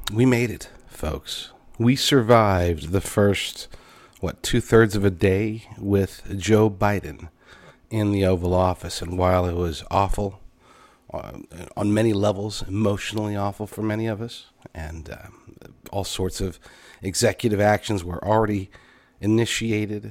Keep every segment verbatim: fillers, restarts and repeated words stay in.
We made it, folks. We survived the first, what, two-thirds of a day with Joe Biden in the Oval Office. And while it was awful, uh, on many levels, emotionally awful for many of us, and uh, all sorts of executive actions were already initiated.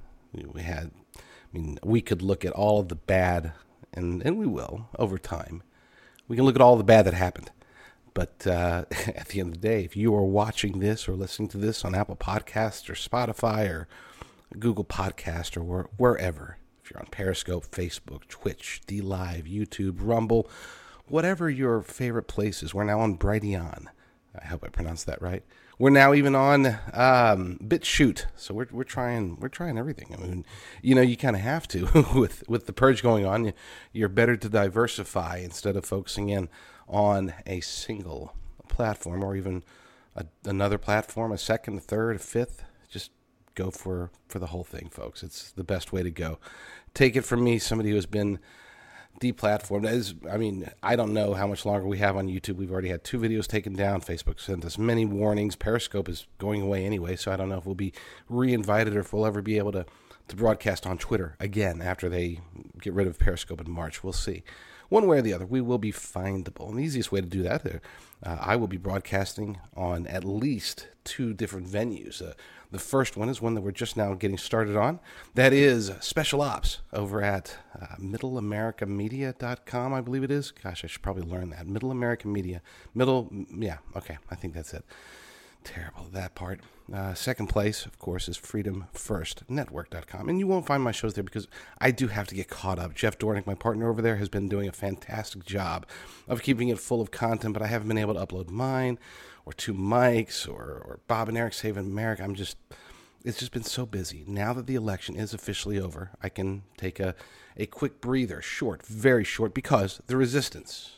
We had, I mean, we could look at all of the bad, and, and we will, over time. We can look at all the bad that happened. But uh, at the end of the day, if you are watching this or listening to this on Apple Podcasts or Spotify or Google Podcast or where, wherever, if you're on Periscope, Facebook, Twitch, DLive, YouTube, Rumble, whatever your favorite place is, we're now on Brighteon. I hope I pronounced that right. We're now even on um, BitChute, so we're we're trying we're trying everything. I mean, you know, you kind of have to with with the purge going on. You're better to diversify instead of focusing in on a single platform or even a, another platform, a second, a third, a fifth. Just go for for the whole thing, folks. It's the best way to go. Take it from me, somebody who has been deplatformed. As I mean, I don't know how much longer we have on YouTube. We've already had two videos taken down. Facebook sent us many warnings. Periscope is going away anyway, so I don't know if we'll be re-invited or if we'll ever be able to, to broadcast on Twitter again after they get rid of Periscope in March. We'll see. One way or the other, we will be findable. And the easiest way to do that, uh, I will be broadcasting on at least two different venues. Uh, the first one is one that we're just now getting started on. That is Special Ops over at uh, middle america media dot com, I believe it is. Gosh, I should probably learn that. Middle America Media. Middle, yeah, okay, I think that's it. Terrible, that part. Uh, second place, of course, is freedom first network dot com. And you won't find my shows there because I do have to get caught up. Jeff Dornick, my partner over there, has been doing a fantastic job of keeping it full of content, but I haven't been able to upload mine or two mics or, or Bob and Eric Save America. I'm just, it's just been so busy. Now that the election is officially over, I can take a, a quick breather, short, very short, because the resistance...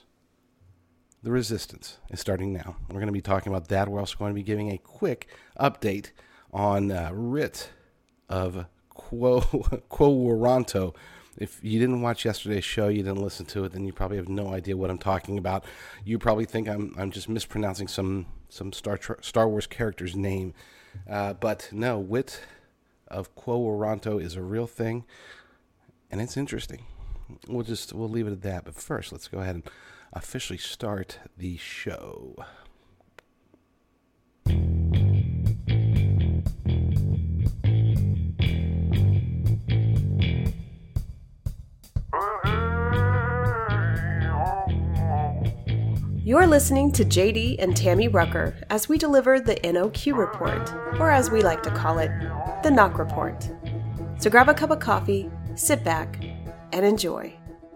The resistance is starting now. We're going to be talking about that. We're also going to be giving a quick update on uh, writ of Quo, Quo Warranto. If you didn't watch yesterday's show, you didn't listen to it, then you probably have no idea what I'm talking about. You probably think I'm I'm just mispronouncing some some Star Star Wars character's name, uh, but no, writ of Quo Warranto is a real thing, and it's interesting. We'll just we'll leave it at that. But first, let's go ahead and officially start the show. You're listening to J D and Tammy Rucker as we deliver the N O Q report, or as we like to call it, the Knock Report. So grab a cup of coffee, sit back, and enjoy.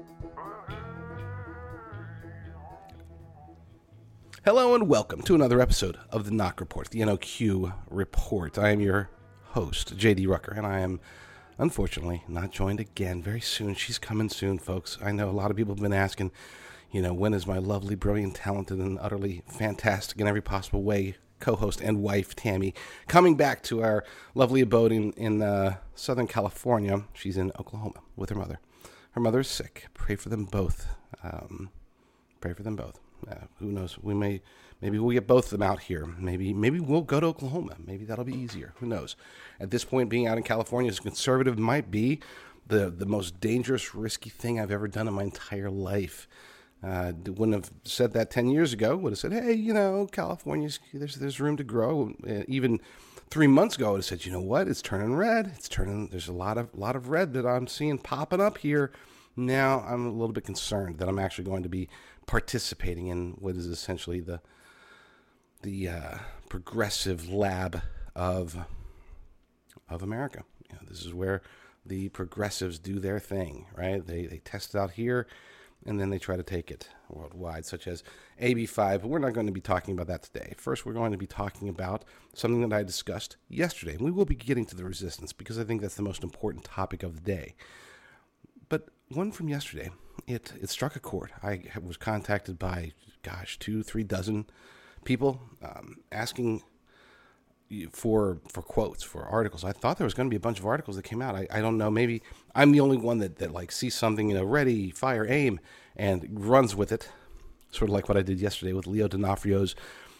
Hello and welcome to another episode of the Knock Report, the N O Q report. I am your host, J D Rucker, and I am unfortunately not joined again very soon. She's coming soon, folks. I know a lot of people have been asking, you know, when is my lovely, brilliant, talented, and utterly fantastic in every possible way co-host and wife, Tammy, coming back to our lovely abode in, in uh, Southern California. She's in Oklahoma with her mother. Her mother is sick. Pray for them both. Um, pray for them both. Uh, who knows? We may, maybe we'll get both of them out here. Maybe, maybe we'll go to Oklahoma. Maybe that'll be easier. Who knows? At this point, being out in California as a conservative might be the the most dangerous, risky thing I've ever done in my entire life. Uh, wouldn't have said that ten years ago. Would have said, hey, you know, California's, there's there's room to grow. Uh, even three months ago, I would have said, you know what? It's turning red. It's turning. There's a lot of lot of red that I'm seeing popping up here. Now I'm a little bit concerned that I'm actually going to be participating in what is essentially the the uh, progressive lab of of America. You know, this is where the progressives do their thing, right? They they test it out here, and then they try to take it worldwide, such as A B five. But we're not going to be talking about that today. First, we're going to be talking about something that I discussed yesterday. And we will be getting to the resistance because I think that's the most important topic of the day. But one from yesterday, it, it struck a chord. I was contacted by, gosh, two, three dozen people um, asking for for quotes, for articles. I thought there was going to be a bunch of articles that came out. I, I don't know. Maybe I'm the only one that, that like sees something, you know, ready, fire, aim, and runs with it. Sort of like what I did yesterday with Leo D'Onofrio's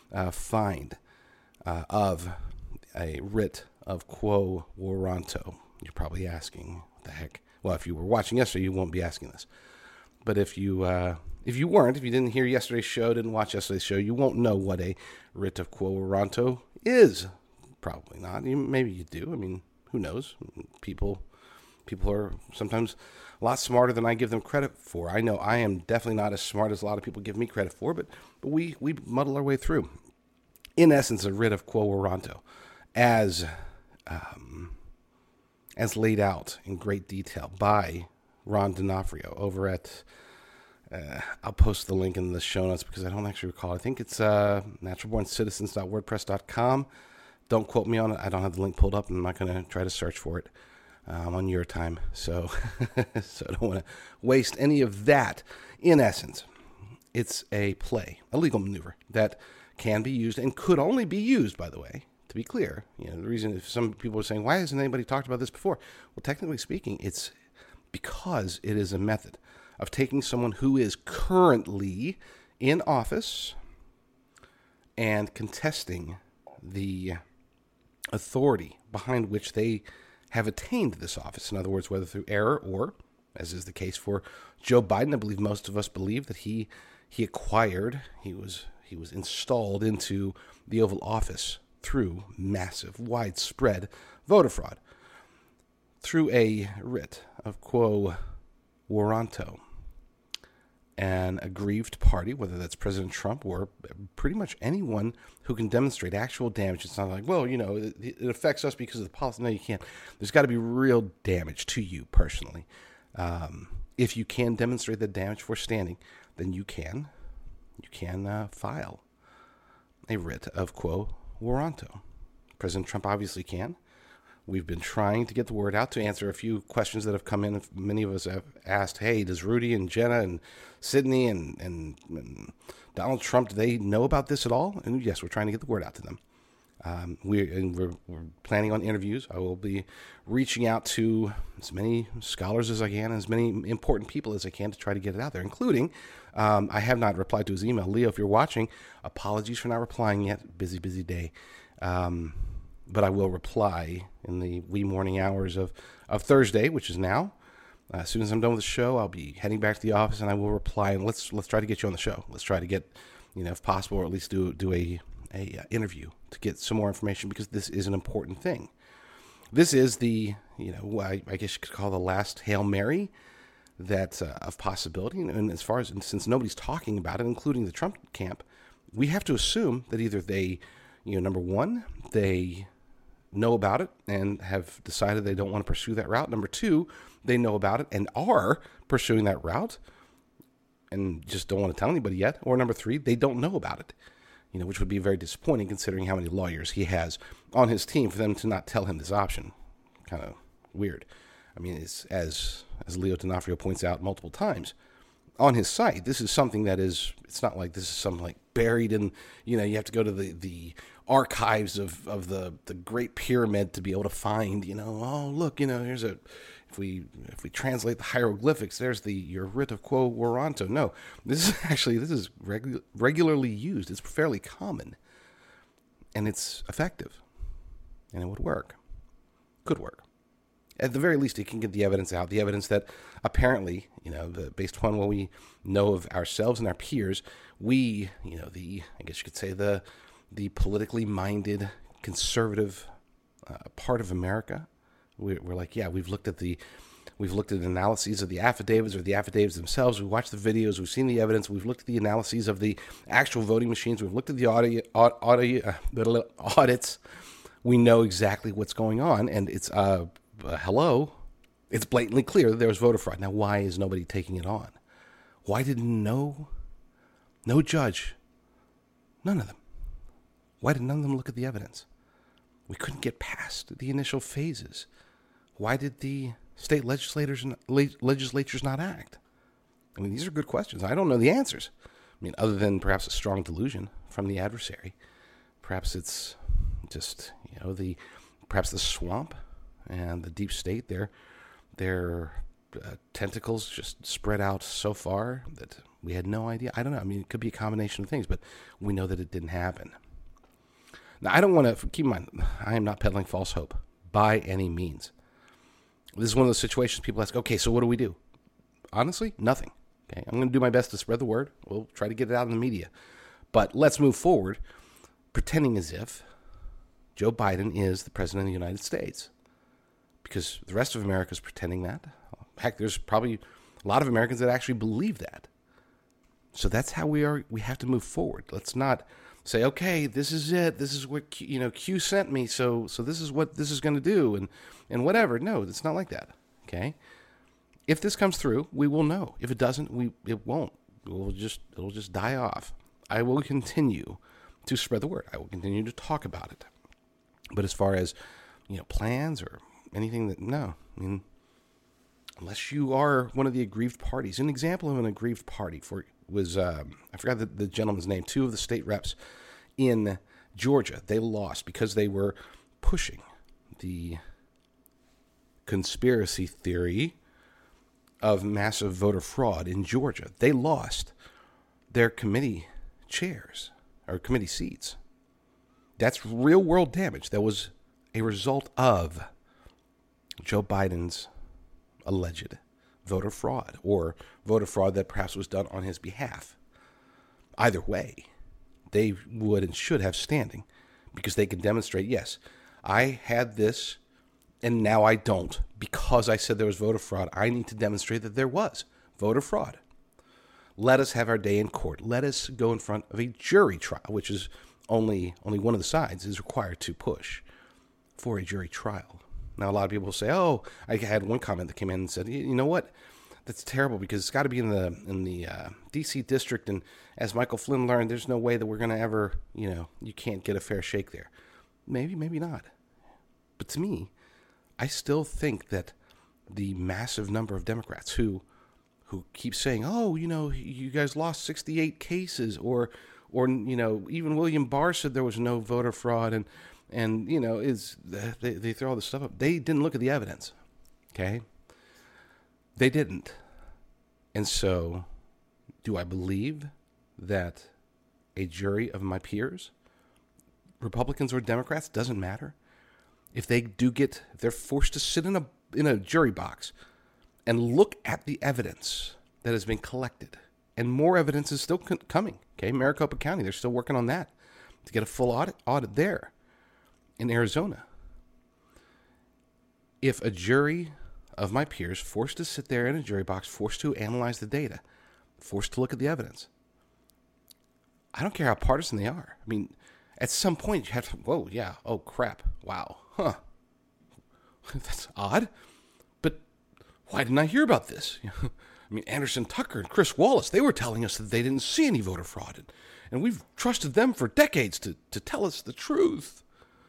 uh, find uh, of a writ of quo warranto. You're probably asking, what the heck? Well, if you were watching yesterday, you won't be asking this. But if you uh, if you weren't, if you didn't hear yesterday's show, didn't watch yesterday's show, you won't know what a writ of quo warranto is. Probably not. You, maybe you do. I mean, who knows? People people are sometimes a lot smarter than I give them credit for. I know I am definitely not as smart as a lot of people give me credit for, but, but we, we muddle our way through. In essence, a writ of quo warranto, as um, as laid out in great detail by Ron D'Onofrio over at, uh, I'll post the link in the show notes because I don't actually recall. I think it's uh, natural born citizens dot wordpress dot com. Don't quote me on it. I don't have the link pulled up, and I'm not going to try to search for it um, on your time. So, so I don't want to waste any of that. In essence, it's a play, a legal maneuver that can be used and could only be used, by the way, to be clear. You know, the reason if some people are saying, why hasn't anybody talked about this before? Well, technically speaking, it's because it is a method of taking someone who is currently in office and contesting the authority behind which they have attained this office. In other words, whether through error or, as is the case for Joe Biden, I believe most of us believe that he he acquired, he was he was installed into the Oval Office through massive, widespread voter fraud, through a writ of quo warranto. An aggrieved party, whether that's President Trump or pretty much anyone who can demonstrate actual damage. It's not like, well, you know, it, it affects us because of the policy. No, you can't. There's got to be real damage to you personally. Um, if you can demonstrate the damage for standing, then you can, you can uh, file a writ of quo warranto. President Trump obviously can. We've been trying to get the word out to answer a few questions that have come in. Many of us have asked, hey, does Rudy and Jenna and Sydney and, and, and Donald Trump, do they know about this at all? And yes, we're trying to get the word out to them. Um, we're, and we're, we're planning on interviews. I will be reaching out to as many scholars as I can, as many important people as I can to try to get it out there, including, um, I have not replied to his email. Leo, if you're watching, apologies for not replying yet. Busy, busy day. Um, but I will reply in the wee morning hours of, of Thursday, which is now. Uh, as soon as I'm done with the show, I'll be heading back to the office, and I will reply. And let's let's try to get you on the show. Let's try to get, you know, if possible, or at least do do a a uh, interview to get some more information, because this is an important thing. This is the, you know, I, I guess you could call the last Hail Mary that uh, of possibility. And, and as far as, and since nobody's talking about it, including the Trump camp, we have to assume that either they, you know, number one, they know about it and have decided they don't want to pursue that route. Number two, they know about it and are pursuing that route and just don't want to tell anybody yet. Or number three, they don't know about it, you know, which would be very disappointing considering how many lawyers he has on his team for them to not tell him this option. Kind of weird. I mean, it's, as as Leo D'Onofrio points out multiple times on his site, this is something that is, it's not like this is something like buried in, you know, you have to go to the, the archives of, of the, the Great Pyramid to be able to find, you know, oh, look, you know, here's a, if we if we translate the hieroglyphics, there's the, your writ of quo warranto. No, this is actually, this is regu- regularly used. It's fairly common, and it's effective, and it would work. Could work. At the very least, it can get the evidence out, the evidence that apparently, you know, the, based upon what we know of ourselves and our peers, we, you know, the, I guess you could say the, the politically minded, conservative uh, part of America, we're, we're like, yeah, we've looked at the, we've looked at analyses of the affidavits or the affidavits themselves. We've watched the videos. We've seen the evidence. We've looked at the analyses of the actual voting machines. We've looked at the audio, audio, uh, audits. We know exactly what's going on, and it's, uh, uh, hello, it's blatantly clear that there was voter fraud. Now, why is nobody taking it on? Why did no, no judge, none of them, why did none of them look at the evidence? We couldn't get past the initial phases. Why did the state legislators legislatures not act? I mean, these are good questions. I don't know the answers. I mean, other than perhaps a strong delusion from the adversary. Perhaps it's just, you know, the perhaps the swamp and the deep state, their their uh, tentacles just spread out so far that We had no idea. I don't know. I mean, it could be a combination of things, but we know that it didn't happen. Now, I don't want to, keep in mind, I am not peddling false hope by any means. This is one of those situations people ask, okay, so what do we do? Honestly, nothing. Okay, I'm going to do my best to spread the word. We'll try to get it out in the media. But let's move forward pretending as if Joe Biden is the president of the United States. Because the rest of America is pretending that. Heck, there's probably a lot of Americans that actually believe that. So that's how we are. We have to move forward. Let's not say, okay, this is it. This is what Q, you know Q sent me. So so this is what this is going to do, and and whatever. No, it's not like that. Okay. If this comes through, we will know. If it doesn't, we it won't. It will just it'll just die off. I will continue to spread the word. I will continue to talk about it. But as far as you know, plans or anything that no, I mean, unless you are one of the aggrieved parties. An example of an aggrieved party for. was, um, I forgot the, the gentleman's name, two of the state reps in Georgia. They lost because they were pushing the conspiracy theory of massive voter fraud in Georgia. They lost their committee chairs or committee seats. That's real world damage. That was a result of Joe Biden's alleged voter fraud, or voter fraud that perhaps was done on his behalf. Either way, they would and should have standing because they can demonstrate, yes, I had this and now I don't because I said there was voter fraud. I need to demonstrate that there was voter fraud. Let us have our day in court. Let us go in front of a jury trial, which is only only one of the sides is required to push for a jury trial. Now, a lot of people will say, oh, I had one comment that came in and said, you know what? That's terrible because it's got to be in the in the uh, D C district. And as Michael Flynn learned, there's no way that we're going to ever, you know, you can't get a fair shake there. Maybe, maybe not. But to me, I still think that the massive number of Democrats who who keep saying, oh, you know, you guys lost sixty-eight cases, or, or you know, even William Barr said there was no voter fraud, and And, you know, is they, they throw all this stuff up. They didn't look at the evidence, okay? They didn't. And so, do I believe that a jury of my peers, Republicans or Democrats, doesn't matter? If they do get, if they're forced to sit in a in a jury box and look at the evidence that has been collected, and more evidence is still coming, okay? Maricopa County, they're still working on that to get a full audit audit there. In Arizona, if a jury of my peers forced to sit there in a jury box, forced to analyze the data, forced to look at the evidence, I don't care how partisan they are. I mean, at some point you have to, whoa, yeah, oh crap, wow, huh, that's odd, but why didn't I hear about this? I mean, Anderson Tucker and Chris Wallace, they were telling us that they didn't see any voter fraud, and, and we've trusted them for decades to, to tell us the truth.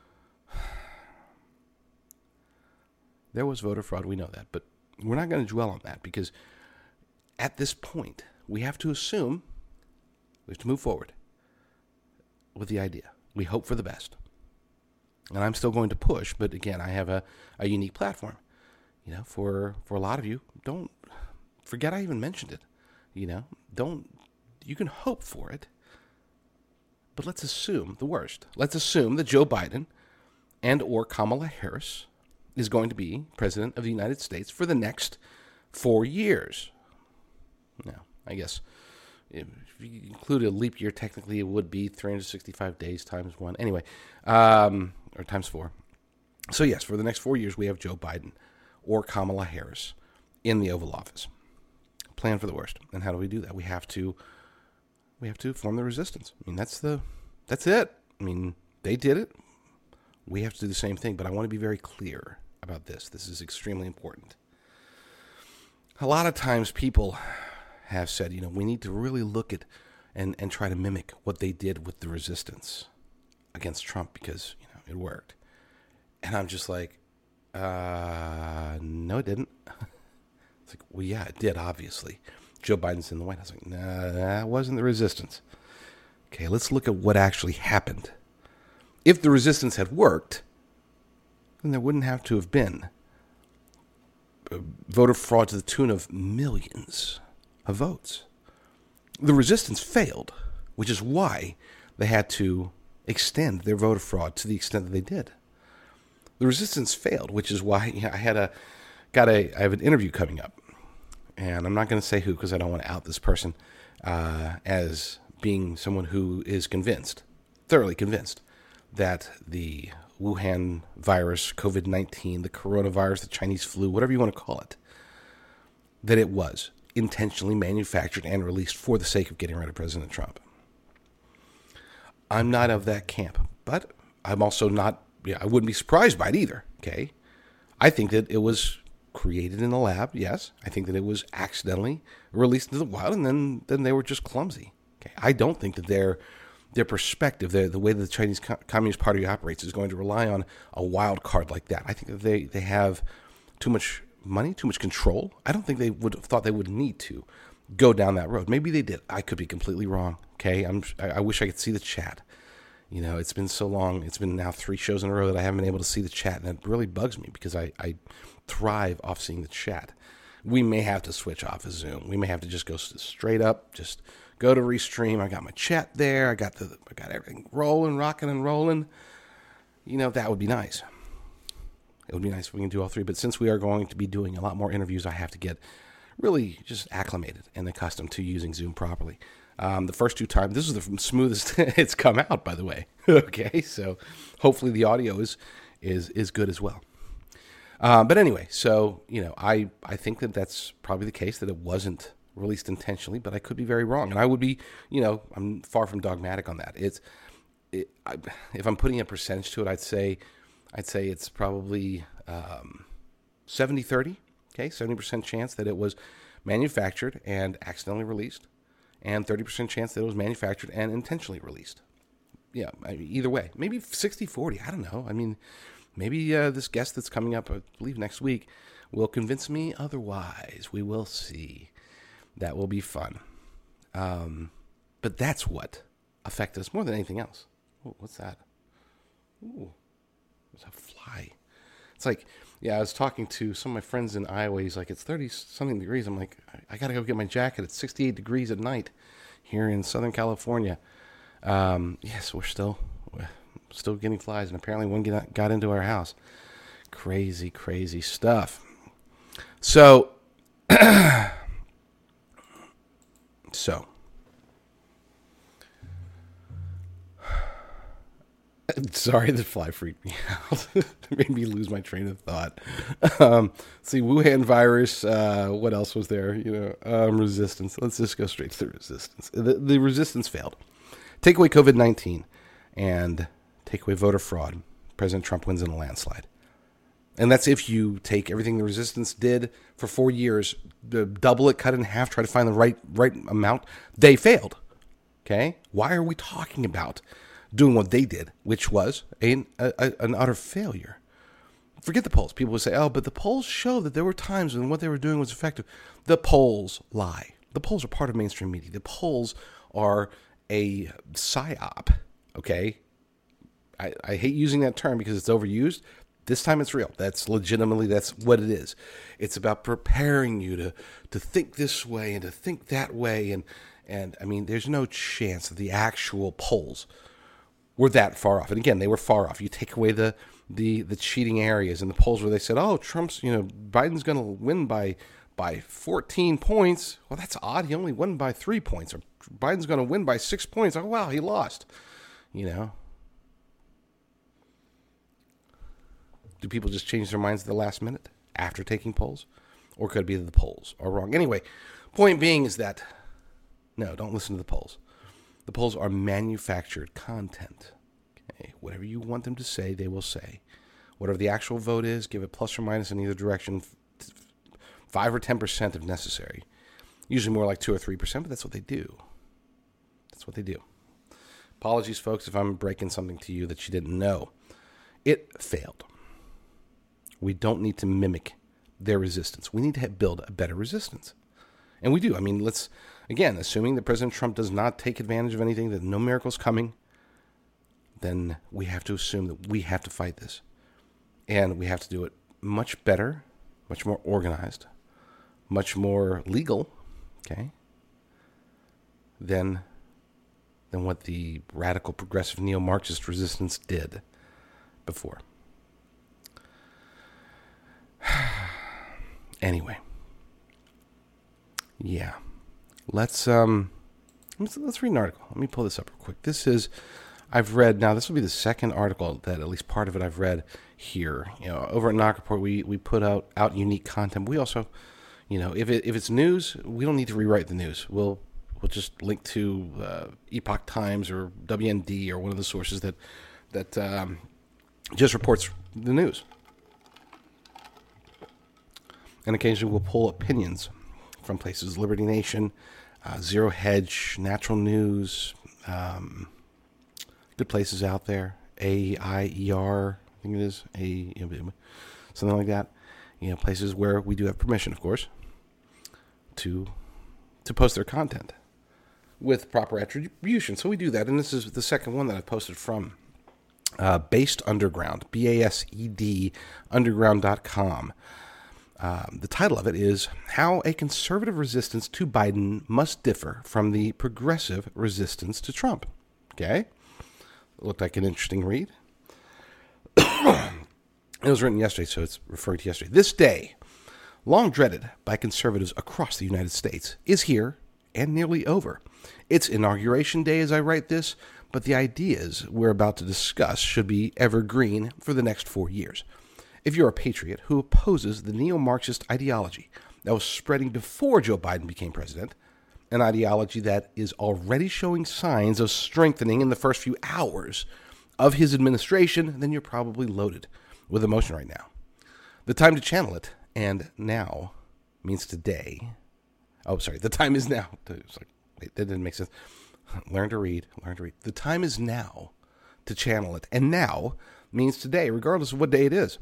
There was voter fraud, we know that, but we're not going to dwell on that because at this point, we have to assume, we have to move forward with the idea. We hope for the best. And I'm still going to push, but again, I have a, a unique platform. You know, for, for a lot of you, don't forget I even mentioned it. You know, don't, you can hope for it, but let's assume the worst. Let's assume that Joe Biden and or Kamala Harris is going to be president of the United States for the next four years. Now, I guess if you include a leap year, technically it would be three hundred sixty-five days times one. Anyway, um, or times four. So yes, for the next four years, we have Joe Biden or Kamala Harris in the Oval Office. Plan for the worst. And how do we do that? We have to, we have to form the resistance. I mean, that's the, that's it. I mean, they did it. We have to do the same thing, but I want to be very clear about this. This is extremely important. A lot of times people have said, you know, we need to really look at and, and try to mimic what they did with the resistance against Trump because, you know, it worked. And I'm just like, uh, no, it didn't. It's like, well, yeah, it did, obviously. Joe Biden's in the White House. Like, nah, that wasn't the resistance. Okay, let's look at what actually happened. If the resistance had worked, then there wouldn't have to have been voter fraud to the tune of millions of votes. The resistance failed, which is why they had to extend their voter fraud to the extent that they did. The resistance failed, which is why you know, I had a got a I have an interview coming up, and I'm not going to say who because I don't want to out this person uh, as being someone who is convinced, thoroughly convinced, that the Wuhan virus, COVID nineteen, the coronavirus, the Chinese flu, whatever you want to call it, that it was intentionally manufactured and released for the sake of getting rid of President Trump. I'm not of that camp, but I'm also not, yeah, I wouldn't be surprised by it either, okay? I think that it was created in a lab, yes. I think that it was accidentally released into the wild, and then, then they were just clumsy. Okay, I don't think that their their perspective, their, the way that the Chinese Co- Communist Party operates is going to rely on a wild card like that. I think that they, they have too much money, too much control. I don't think they would have thought they would need to go down that road. Maybe they did. I could be completely wrong. Okay, I'm. I, I wish I could see the chat. You know, it's been so long. It's been now three shows in a row that I haven't been able to see the chat, and it really bugs me because I, I thrive off seeing the chat. We may have to switch off of Zoom. We may have to just go straight up, just go to Restream. I got my chat there. I got the. I got everything rolling, rocking, and rolling. You know, that would be nice. It would be nice if we can do all three. But since we are going to be doing a lot more interviews, I have to get really just acclimated and accustomed to using Zoom properly. Um, the first two times, this is the smoothest it's come out, by the way. Okay, so hopefully the audio is is is good as well. Uh, but anyway, so you know, I I think that that's probably the case, that it wasn't released intentionally, but I could be very wrong, and I would be, you know, I'm far from dogmatic on that. It's it, I, if I'm putting a percentage to it, I'd say I'd say it's probably um, seventy thirty. Okay, seventy percent chance that it was manufactured and accidentally released, and thirty percent chance that it was manufactured and intentionally released. Yeah, I mean, either way. Maybe sixty forty, I don't know. I mean, maybe uh, this guest that's coming up, I believe next week, will convince me otherwise. We will see. That will be fun. Um, but that's what affected us more than anything else. Ooh, what's that? Ooh, there's a fly. It's like, yeah, I was talking to some of my friends in Iowa. He's like, it's thirty-something degrees. I'm like, I, I got to go get my jacket. It's sixty-eight degrees at night here in Southern California. Um, yes, we're still we're still getting flies, and apparently one get, got into our house. Crazy, crazy stuff. So, so, sorry, the fly freaked me out. It made me lose my train of thought. Um, see, Wuhan virus. Uh, what else was there? You know, um, resistance. Let's just go straight to the resistance. The, the resistance failed. Take away COVID nineteen and take away voter fraud. President Trump wins in a landslide. And that's if you take everything the resistance did for four years, double it, cut it in half, try to find the right right amount. They failed. Okay? Why are we talking about doing what they did, which was a, a, an utter failure? Forget the polls. People would say, oh, but the polls show that there were times when what they were doing was effective. The polls lie. The polls are part of mainstream media. The polls are a psyop, okay? I, I hate using that term because it's overused. This time it's real. That's legitimately, that's what it is. It's about preparing you to, to think this way and to think that way. And, and I mean, there's no chance that the actual polls were that far off. And again, they were far off. You take away the the the cheating areas and the polls where they said, oh, Trump's, you know, Biden's going to win by by fourteen points. Well, that's odd. He only won by three points. Or Biden's going to win by six points. Oh, wow, he lost. You know. Do people just change their minds at the last minute after taking polls? Or could it be that the polls are wrong? Anyway, point being is that, no, don't listen to the polls. The polls are manufactured content. Okay, whatever you want them to say, they will say. Whatever the actual vote is, give it plus or minus in either direction, five or ten percent if necessary. Usually more like two or three percent, but that's what they do. That's what they do. Apologies, folks, if I'm breaking something to you that you didn't know. It failed. We don't need to mimic their resistance. We need to build a better resistance. And we do. I mean, let's, again, assuming that President Trump does not take advantage of anything, that no miracle's coming, then we have to assume that we have to fight this. And we have to do it much better, much more organized, much more legal, okay? than than what the radical progressive neo-Marxist resistance did before. Anyway, yeah, let's um, let's, let's read an article. Let me pull this up real quick. This is, I've read now. This will be the second article that at least part of it I've read here. You know, over at Knock Report, we we put out out unique content. We also, you know, if it if it's news, we don't need to rewrite the news. We'll we'll just link to uh, Epoch Times or W N D or one of the sources that that um, just reports the news. And occasionally we'll pull opinions from places, Liberty Nation, uh, Zero Hedge, Natural News, um, good places out there, A I E R, I think it is, a something like that. You know, places where we do have permission, of course, to to post their content with proper attribution. So we do that, and this is the second one that I've posted from uh, Based Underground, B A S E D, underground dot com. Um, the title of it is How a Conservative Resistance to Biden Must Differ from the Progressive Resistance to Trump. Okay? It looked like an interesting read. It was written yesterday, so it's referring to yesterday. This day, long dreaded by conservatives across the United States, is here and nearly over. It's Inauguration Day as I write this, but the ideas we're about to discuss should be evergreen for the next four years. If you're a patriot who opposes the neo-Marxist ideology that was spreading before Joe Biden became president, an ideology that is already showing signs of strengthening in the first few hours of his administration, then you're probably loaded with emotion right now. The time to channel it, and now, means today. Oh, sorry, the time is now. It's like, wait, that didn't make sense. Learn to read, learn to read. The time is now to channel it, and now means today, regardless of what day it is.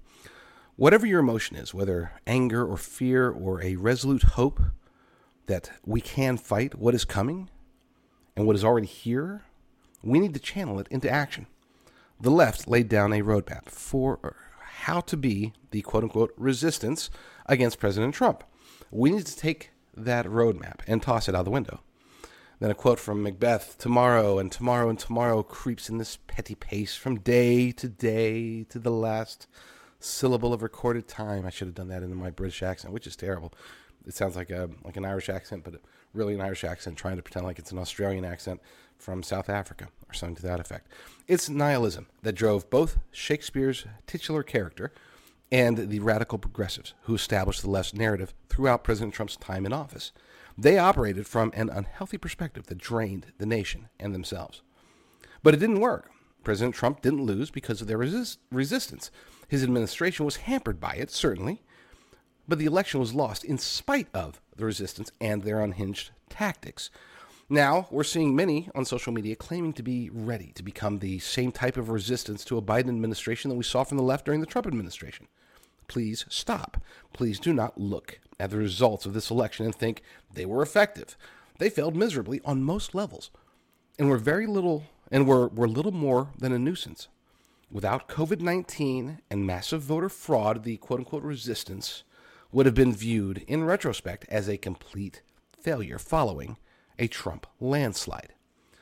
Whatever your emotion is, whether anger or fear or a resolute hope that we can fight what is coming and what is already here, we need to channel it into action. The left laid down a roadmap for how to be the quote-unquote resistance against President Trump. We need to take that roadmap and toss it out the window. Then a quote from Macbeth, tomorrow and tomorrow and tomorrow creeps in this petty pace from day to day to the last syllable of recorded time. I should have done that in my British accent, which is terrible. It sounds like a like an Irish accent, but really an Irish accent trying to pretend like it's an Australian accent from South Africa or something to that effect. It's nihilism that drove both Shakespeare's titular character and the radical progressives who established the left's narrative throughout President Trump's time in office. They operated from an unhealthy perspective that drained the nation and themselves. But it didn't work. President Trump didn't lose because of their resist- resistance. His administration was hampered by it, certainly, but the election was lost in spite of the resistance and their unhinged tactics. Now, we're seeing many on social media claiming to be ready to become the same type of resistance to a Biden administration that we saw from the left during the Trump administration. Please stop. Please do not look at the results of this election and think they were effective. They failed miserably on most levels, and were very little, and were, were little more than a nuisance. Without covid nineteen and massive voter fraud, the quote-unquote resistance would have been viewed in retrospect as a complete failure following a Trump landslide.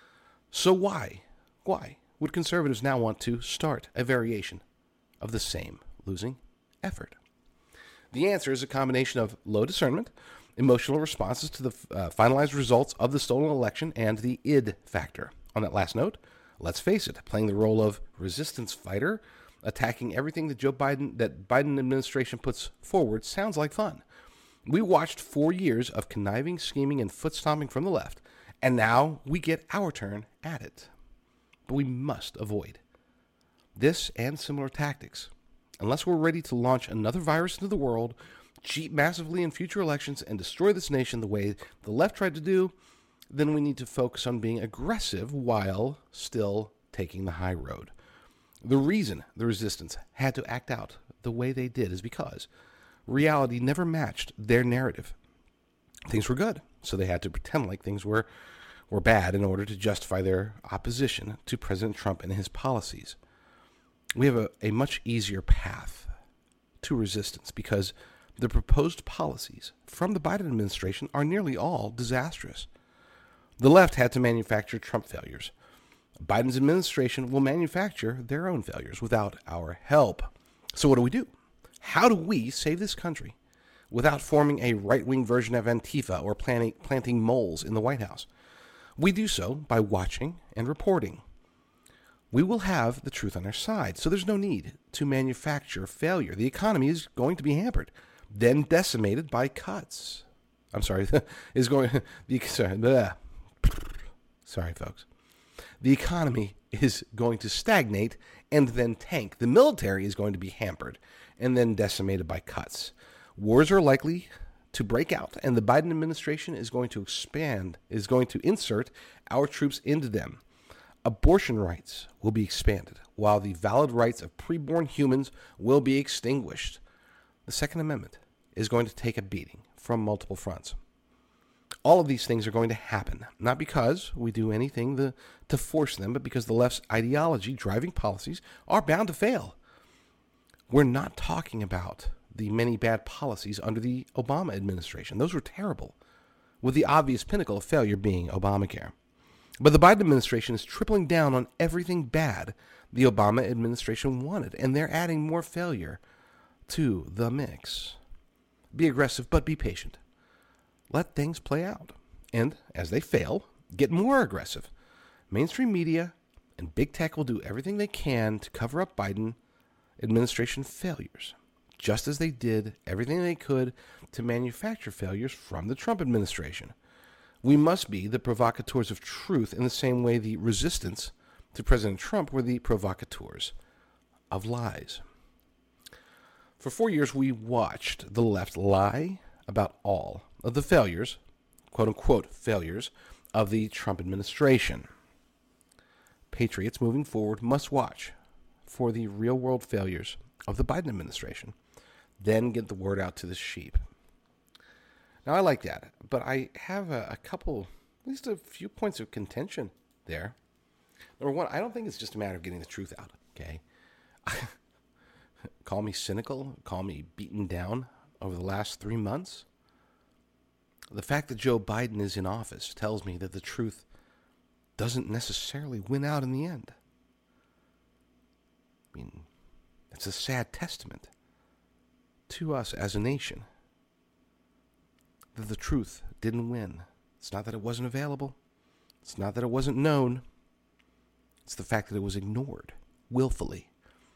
So why, why would conservatives now want to start a variation of the same losing effort? The answer is a combination of low discernment, emotional responses to the uh, finalized results of the stolen election, and the id factor. On that last note, let's face it, playing the role of resistance fighter, attacking everything that Joe Biden, that Biden administration puts forward sounds like fun. We watched four years of conniving, scheming, and foot-stomping from the left, and now we get our turn at it. But we must avoid this and similar tactics. Unless we're ready to launch another virus into the world, cheat massively in future elections, and destroy this nation the way the left tried to do, then we need to focus on being aggressive while still taking the high road. The reason the resistance had to act out the way they did is because reality never matched their narrative. Things were good, so they had to pretend like things were, were bad in order to justify their opposition to President Trump and his policies. We have a, a much easier path to resistance because the proposed policies from the Biden administration are nearly all disastrous. The left had to manufacture Trump failures. Biden's administration will manufacture their own failures without our help. So what do we do? How do we save this country without forming a right-wing version of Antifa or planting, planting moles in the White House? We do so by watching and reporting. We will have the truth on our side, so there's no need to manufacture failure. The economy is going to be hampered, then decimated by cuts. I'm sorry, is going. The, sorry, bleh. sorry, folks. The economy is going to stagnate and then tank. The military is going to be hampered and then decimated by cuts. Wars are likely to break out, and the Biden administration is going to expand, is going to insert our troops into them. Abortion rights will be expanded, while the valid rights of preborn humans will be extinguished. The Second Amendment is going to take a beating from multiple fronts. All of these things are going to happen, not because we do anything the, to force them, but because the left's ideology driving policies are bound to fail. We're not talking about the many bad policies under the Obama administration. Those were terrible, with the obvious pinnacle of failure being Obamacare. But the Biden administration is tripling down on everything bad the Obama administration wanted, and they're adding more failure to the mix. Be aggressive, but be patient. Let things play out. And as they fail, get more aggressive. Mainstream media and big tech will do everything they can to cover up Biden administration failures, just as they did everything they could to manufacture failures from the Trump administration. We must be the provocateurs of truth in the same way the resistance to President Trump were the provocateurs of lies. For four years, we watched the left lie about all of the failures, quote-unquote failures, of the Trump administration. Patriots moving forward must watch for the real-world failures of the Biden administration, then get the word out to the sheep. Now, I like that, but I have a, a couple, at least a few points of contention there. Number one, I don't think it's just a matter of getting the truth out, okay? Call me cynical, call me beaten down over the last three months. The fact that Joe Biden is in office tells me that the truth doesn't necessarily win out in the end. I mean, it's a sad testament to us as a nation that the truth didn't win. It's not that it wasn't available. It's not that it wasn't known. It's the fact that it was ignored willfully.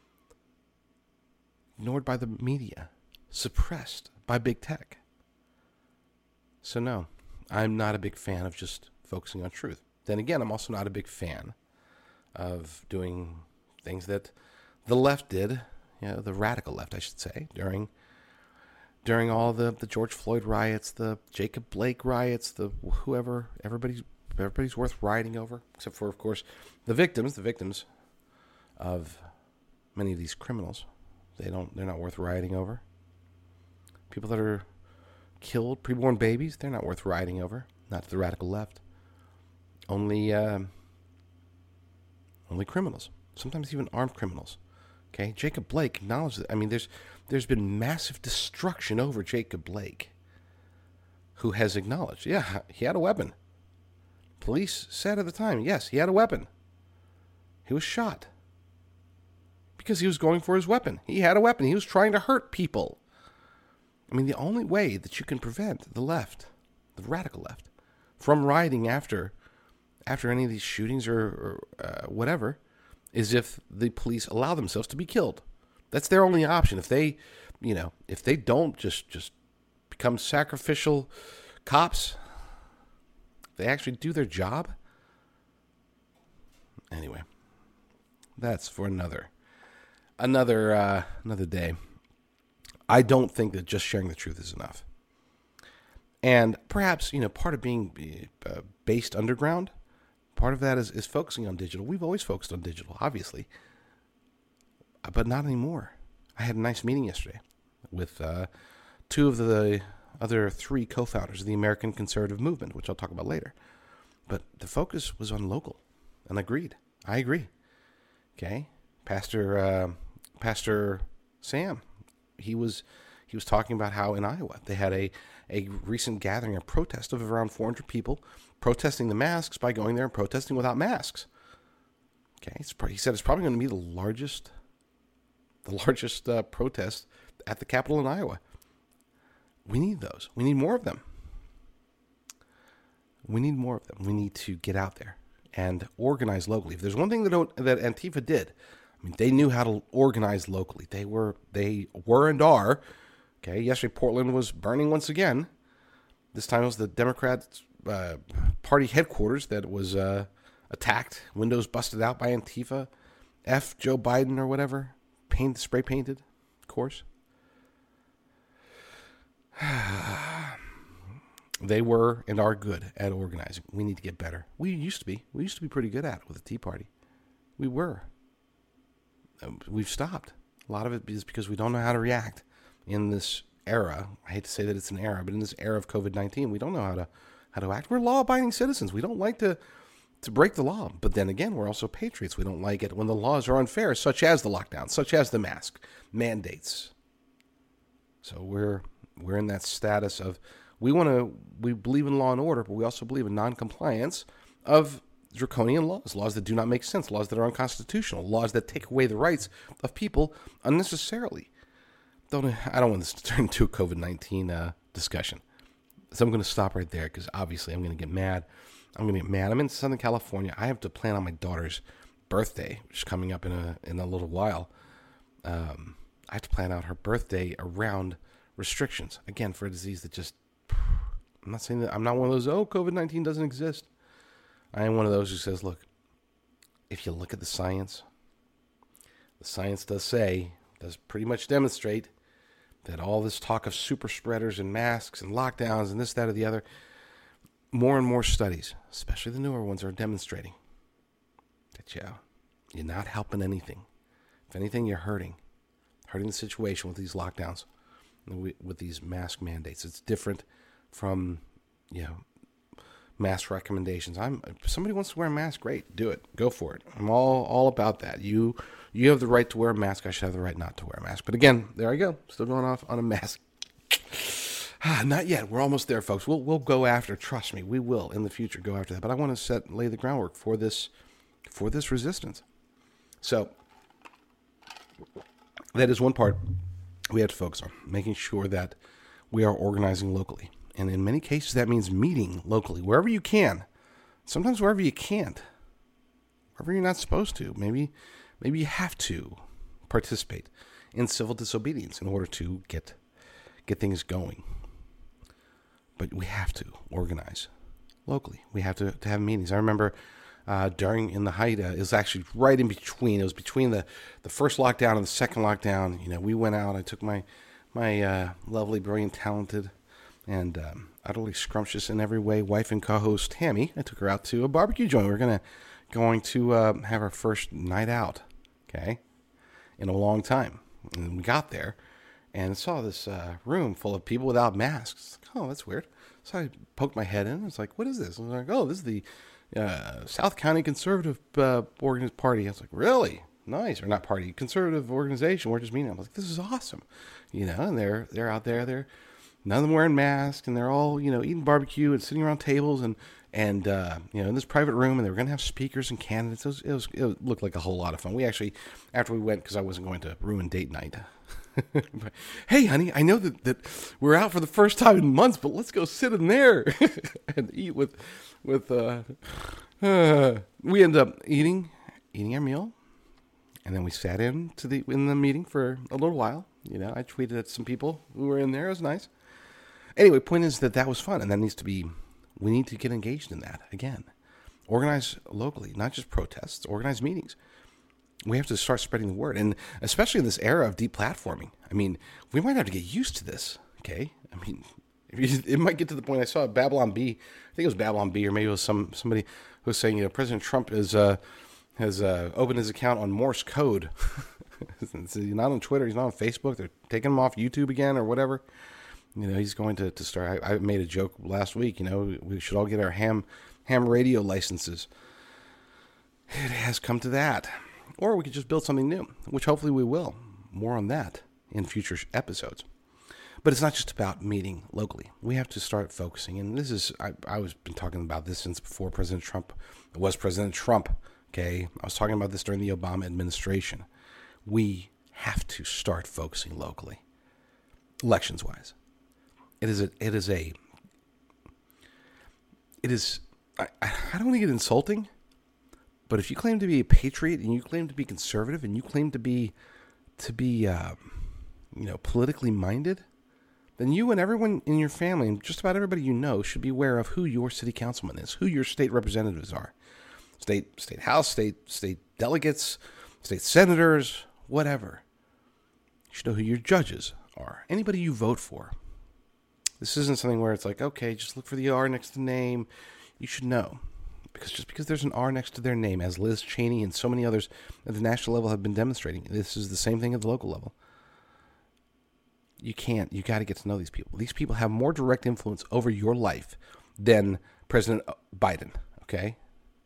Ignored by the media. Suppressed by big tech. So no, I'm not a big fan of just focusing on truth. Then again, I'm also not a big fan of doing things that the left did, you know, the radical left, I should say, during during all the, the George Floyd riots, the Jacob Blake riots, the whoever, everybody's everybody's worth rioting over, except for, of course, the victims, the victims of many of these criminals. They don't, they're not worth rioting over. People that are killed, preborn babies, they're not worth rioting over. Not to the radical left. Only, uh, only criminals. Sometimes even armed criminals. Okay, Jacob Blake acknowledged that. I mean, there's there's been massive destruction over Jacob Blake, who has acknowledged, yeah, he had a weapon. Police said at the time, yes, he had a weapon. He was shot because he was going for his weapon. He had a weapon. He was trying to hurt people. I mean, the only way that you can prevent the left, the radical left, from rioting after after any of these shootings or, or uh, whatever, is if the police allow themselves to be killed. That's their only option. If they, you know, if they don't just, just become sacrificial cops, they actually do their job. Anyway, that's for another, another, uh, another day. I don't think that just sharing the truth is enough. And perhaps, you know, part of being uh, based underground, part of that is, is focusing on digital. We've always focused on digital, obviously, but not anymore. I had a nice meeting yesterday with uh, two of the other three co-founders of the American Conservative Movement, which I'll talk about later. But the focus was on local, and agreed. I agree. Okay, Pastor uh, Pastor Sam, he was He was talking about how in Iowa they had a, a recent gathering, a protest of around four hundred people protesting the masks by going there and protesting without masks. Okay, it's, he said it's probably going to be the largest, the largest uh, protest at the Capitol in Iowa. We need those. We need more of them. We need more of them. We need to get out there and organize locally. If there's one thing that that Antifa did, I mean, they knew how to organize locally. They were, they were and are. Okay, yesterday Portland was burning once again. This time it was the Democrat uh, Party headquarters that was uh, attacked. Windows busted out by Antifa. F Joe Biden or whatever. Paint, spray painted, of course. They were and are good at organizing. We need to get better. We used to be. We used to be pretty good at it with the Tea Party. We were. We've stopped. A lot of it is because we don't know how to react in this era. I hate to say that it's an era, but in this era of COVID nineteen, we don't know how to how to act. We're law-abiding citizens. We don't like to to break the law. But then again, we're also patriots. We don't like it when the laws are unfair, such as the lockdown, such as the mask mandates. So we're we're in that status of we want to we believe in law and order, but we also believe in non-compliance of draconian laws, laws that do not make sense, laws that are unconstitutional, laws that take away the rights of people unnecessarily. Don't I don't want this to turn into a COVID nineteen uh, discussion. So I'm going to stop right there because obviously I'm going to get mad. I'm going to get mad. I'm in Southern California. I have to plan on my daughter's birthday, which is coming up in a in a little while. Um, I have to plan out her birthday around restrictions. Again, for a disease that just, I'm not saying that, I'm not one of those, oh, COVID nineteen doesn't exist. I am one of those who says, look, if you look at the science, the science does say, does pretty much demonstrate that all this talk of super spreaders and masks and lockdowns and this, that, or the other, more and more studies, especially the newer ones, are demonstrating that, yeah, you're not helping anything. If anything, you're hurting. Hurting the situation with these lockdowns, with these mask mandates. It's different from, you know, mask recommendations. I'm if somebody wants to wear a mask, great, do it. Go for it. I'm all all about that. You you have the right to wear a mask. I should have the right not to wear a mask. But again, there I go. Still going off on a mask. Ah, not yet. We're almost there, folks. We'll we'll go after. Trust me, we will in the future go after that. But I want to set lay the groundwork for this for this resistance. So that is one part we have to focus on, making sure that we are organizing locally. And in many cases, that means meeting locally, wherever you can. Sometimes wherever you can't. Wherever you're not supposed to. Maybe maybe you have to participate in civil disobedience in order to get get things going. But we have to organize locally. We have to, to have meetings. I remember uh, during, in the height, uh, it was actually right in between. It was between the, the first lockdown and the second lockdown. You know, we went out. I took my, my uh, lovely, brilliant, talented, and um, utterly scrumptious in every way wife and co-host Tammy. I took her out to a barbecue joint. We we're gonna going to uh, have our first night out, okay, in a long time. And we got there and saw this uh, room full of people without masks. Like, oh, that's weird. So I poked my head in. I was like, what is this? I was like, oh, this is the uh, South County Conservative uh, Organized Party. I was like, really? Nice. Or not party, conservative organization. We're just meeting. I was like, this is awesome. You know, and they're they're out there. They're none of them wearing masks, and they're all, you know, eating barbecue and sitting around tables and, and uh, you know, in this private room, and they were going to have speakers and candidates. It, was, it, was, it looked like a whole lot of fun. We actually, after we went, because I wasn't going to ruin date night, but, hey, honey, I know that, that we're out for the first time in months, but let's go sit in there and eat with, with, uh, uh, we ended up eating, eating our meal, and then we sat in to the, in the meeting for a little while. You know, I tweeted at some people who were in there. It was nice. Anyway, point is that that was fun, and that needs to be, we need to get engaged in that again. Organize locally, not just protests, organize meetings. We have to start spreading the word, and especially in this era of deplatforming. I mean, we might have to get used to this, okay? I mean, if you, it might get to the point, I saw Babylon B, I think it was Babylon B, or maybe it was some somebody who was saying, you know, President Trump is, uh, has uh, opened his account on Morse code. He's not on Twitter, he's not on Facebook, they're taking him off YouTube again or whatever. You know, he's going to, to start. I, I made a joke last week, you know, we should all get our ham ham radio licenses. It has come to that. Or we could just build something new, which hopefully we will. More on that in future episodes. But it's not just about meeting locally. We have to start focusing, and this is, I, I was been talking about this since before President Trump was President Trump, okay? I was talking about this during the Obama administration. We have to start focusing locally, elections-wise. It is a, it is a, it is, I, I don't want to get insulting, but if you claim to be a patriot and you claim to be conservative and you claim to be, to be, uh, you know, politically minded, then you and everyone in your family and just about everybody you know should be aware of who your city councilman is, who your state representatives are, state, state house, state, state delegates, state senators, whatever. You should know who your judges are, anybody you vote for. This isn't something where it's like, okay, just look for the R next to the name. You should know. Because just because there's an R next to their name, as Liz Cheney and so many others at the national level have been demonstrating, this is the same thing at the local level. You can't, you got to get to know these people. These people have more direct influence over your life than President Biden, okay?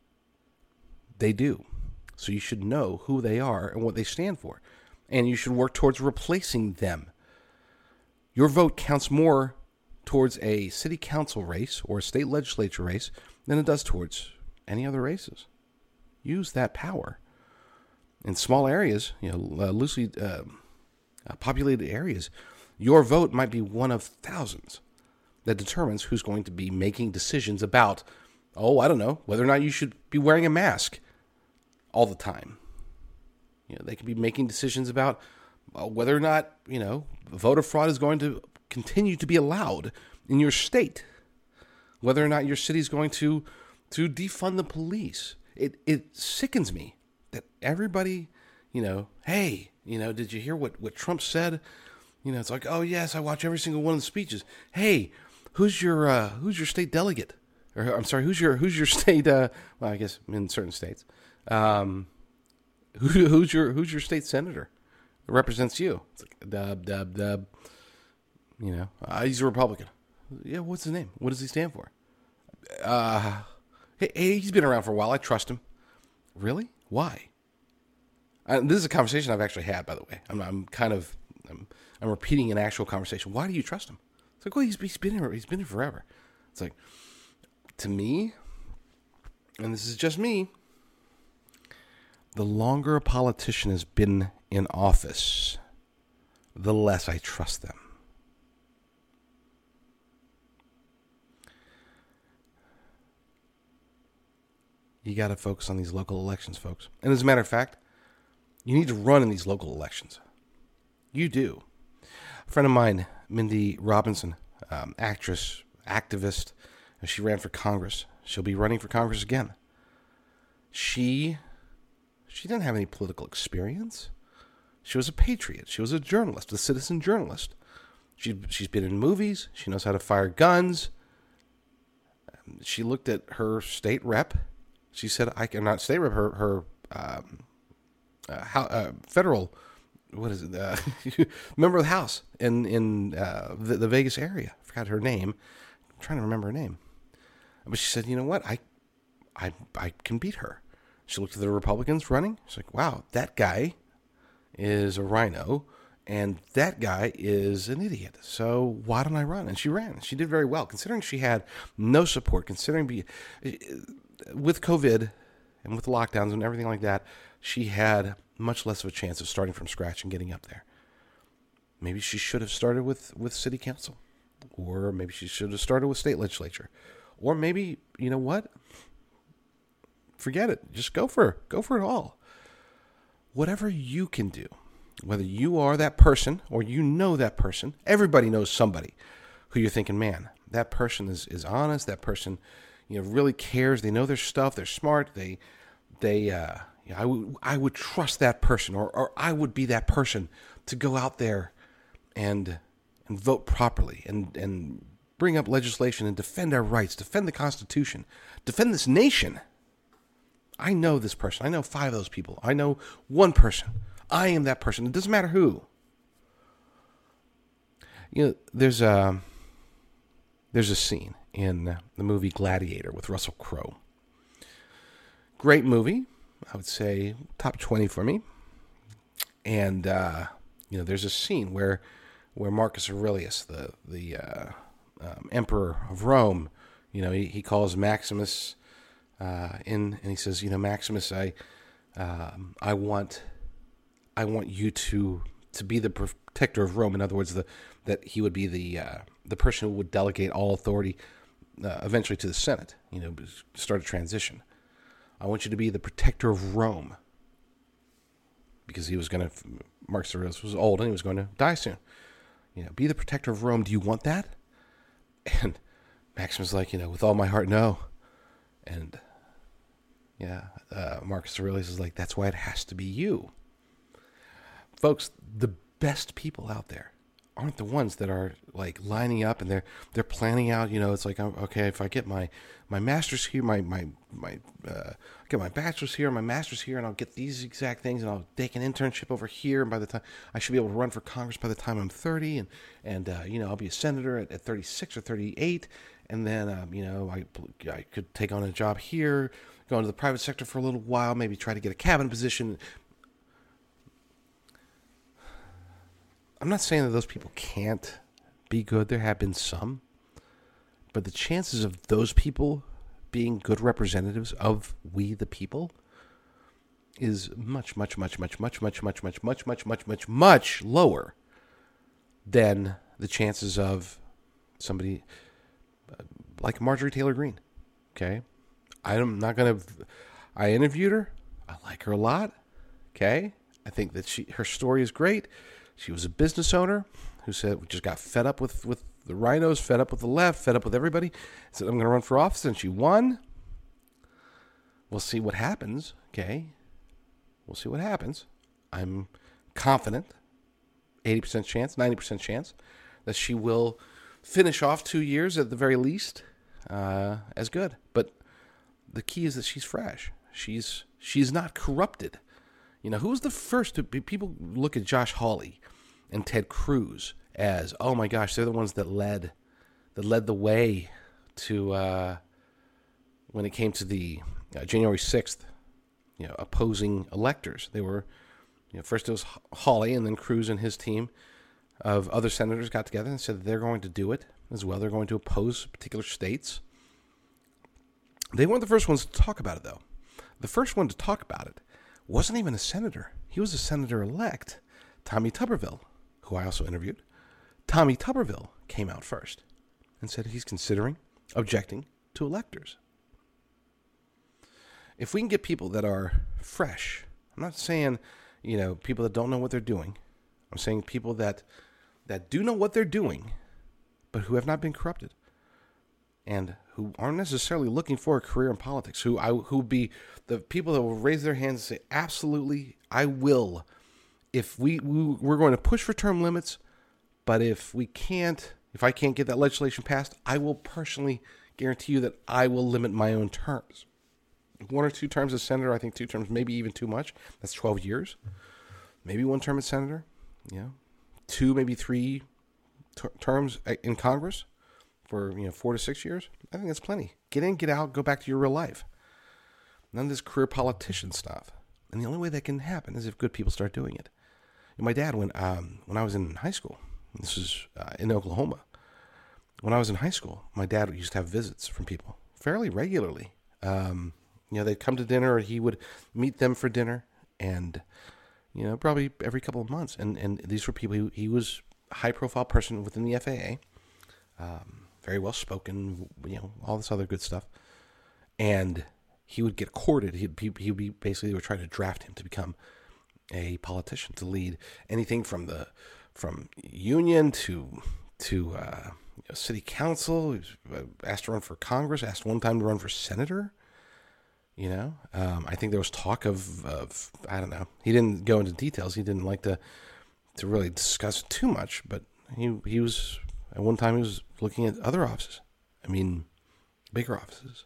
They do. So you should know who they are and what they stand for. And you should work towards replacing them. Your vote counts more towards a city council race or a state legislature race than it does towards any other races. Use that power. In small areas, you know, uh, loosely uh, uh, populated areas, your vote might be one of thousands that determines who's going to be making decisions about, oh, I don't know, whether or not you should be wearing a mask all the time. You know, they can be making decisions about uh, whether or not, you know, voter fraud is going to continue to be allowed in your state, whether or not your city is going to to defund the police. It it sickens me that everybody, you know, hey, you know, did you hear what, what Trump said? You know, it's like, oh yes, I watch every single one of the speeches. Hey, who's your uh, who's your state delegate? Or I'm sorry, who's your who's your state? Uh, well, I guess in certain states, um, who, who's your who's your state senator that represents you? It's like dub dub dub. You know, uh, he's a Republican. Yeah, what's his name? What does he stand for? Uh, hey, hey, he's been around for a while. I trust him. Really? Why? Uh, this is a conversation I've actually had, by the way. I'm, I'm kind of, I'm, I'm repeating an actual conversation. Why do you trust him? It's like, well, he's, he's been here. He's been here forever. It's like, to me, and this is just me, the longer a politician has been in office, the less I trust them. You got to focus on these local elections, folks. And as a matter of fact, you need to run in these local elections. You do. A friend of mine, Mindy Robinson, um, actress, activist, she ran for Congress. She'll be running for Congress again. She, she didn't have any political experience. She was a patriot. She was a journalist, a citizen journalist. She, she's been in movies. She knows how to fire guns. She looked at her state rep. She said, I cannot state rep, her, her um, uh, how, uh, federal, what is it, uh, member of the House in, in uh, the, the Vegas area. I forgot her name. I'm trying to remember her name. But she said, you know what, I, I, I can beat her. She looked at the Republicans running. She's like, wow, that guy is a rhino, and that guy is an idiot. So why don't I run? And she ran. She did very well, considering she had no support, considering be, with COVID and with the lockdowns and everything like that, she had much less of a chance of starting from scratch and getting up there. Maybe she should have started with, with city council, or maybe she should have started with state legislature, or maybe, you know what? Forget it. Just go for go for it all. Whatever you can do, whether you are that person or you know that person, everybody knows somebody who you're thinking, man, that person is, is honest. That person, you know, really cares. They know their stuff. They're smart. They, they, uh, you know, I would, I would trust that person, or, or I would be that person to go out there and, and vote properly and, and bring up legislation and defend our rights, defend the Constitution, defend this nation. I know this person. I know five of those people. I know one person. I am that person. It doesn't matter who. You know, there's a, there's a scene in the movie Gladiator with Russell Crowe. Great movie. I would say top twenty for me. And, uh, you know, there's a scene where where Marcus Aurelius, the the uh, um, emperor of Rome, you know, he, he calls Maximus uh, in, and he says, you know, Maximus, I um, I want I want you to to be the protector of Rome. In other words, the that he would be the uh, the person who would delegate all authority uh, eventually to the Senate. You know, start a transition. I want you to be the protector of Rome, because he was going to. Marcus Aurelius was old and he was going to die soon. You know, be the protector of Rome. Do you want that? And Maximus was like, you know, with all my heart, no. And yeah, uh, Marcus Aurelius is like, that's why it has to be you. Folks, the best people out there aren't the ones that are like lining up and they're they're planning out. You know, it's like, okay, if I get my my master's here, my my my uh, get my bachelor's here, my master's here, and I'll get these exact things, and I'll take an internship over here, and by the time I should be able to run for Congress by the time I'm thirty, and and uh, you know, I'll be a senator at, at thirty-six or thirty-eight, and then um, you know, I I could take on a job here, go into the private sector for a little while, maybe try to get a cabinet position. I'm not saying that those people can't be good. There have been some. But the chances of those people being good representatives of we the people is much, much, much, much, much, much, much, much, much, much, much, much, much lower than the chances of somebody like Marjorie Taylor Greene. Okay? I'm not going to... I interviewed her. I like her a lot. Okay? I think that she her story is great. She was a business owner who said we just got fed up with, with the rhinos, fed up with the left, fed up with everybody. Said, I'm going to run for office, and she won. We'll see what happens, okay? We'll see what happens. I'm confident, eighty percent chance, ninety percent chance, that she will finish off two years at the very least uh, as good. But the key is that she's fresh. She's she's not corrupted. You know, who was the first to be, people look at Josh Hawley and Ted Cruz as, oh my gosh, they're the ones that led, that led the way to, uh, when it came to the uh, January sixth, you know, opposing electors. They were, you know, first it was Hawley, and then Cruz and his team of other senators got together and said that they're going to do it as well. They're going to oppose particular states. They weren't the first ones to talk about it, though. The first one to talk about it wasn't even a senator. He was a senator-elect, Tommy Tuberville, who I also interviewed. Tommy Tuberville came out first and said he's considering objecting to electors. If we can get people that are fresh, I'm not saying, you know, people that don't know what they're doing. I'm saying people that that do know what they're doing, but who have not been corrupted, and who aren't necessarily looking for a career in politics, who I who be the people that will raise their hands and say, absolutely, I will. If we, we we're going to push for term limits, but if we can't, if I can't get that legislation passed, I will personally guarantee you that I will limit my own terms. One or two terms as senator, I think two terms, maybe even too much. That's twelve years. Maybe one term as senator, you know, two, maybe three ter- terms in Congress for, you know, four to six years. I think that's plenty. Get in, get out, go back to your real life. None of this career politician stuff. And the only way that can happen is if good people start doing it. And my dad, when um, when I was in high school, this is uh, in Oklahoma. When I was in high school, my dad used to have visits from people fairly regularly. Um, you know, they'd come to dinner, or he would meet them for dinner, and you know, probably every couple of months. And and these were people. He, he was a high-profile person within the F A A, um, very well spoken. You know, all this other good stuff, and he would get courted. He'd be, he'd be basically, they were trying to draft him to become a politician, to lead anything from the from union to to uh, you know, city council. He was asked to run for Congress. Asked one time to run for senator. You know, um, I think there was talk of, of I don't know. He didn't go into details. He didn't like to to really discuss too much. But he he was at one time he was looking at other offices. I mean, bigger offices.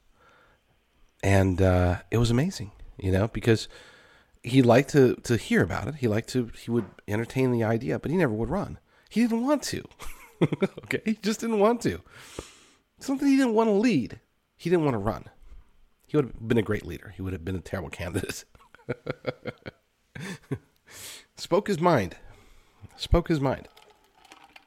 And uh, it was amazing, you know, because he liked to, to hear about it. He liked to, he would entertain the idea, but he never would run. He didn't want to. Okay? He just didn't want to. Something he didn't want to lead. He didn't want to run. He would have been a great leader. He would have been a terrible candidate. Spoke his mind. Spoke his mind.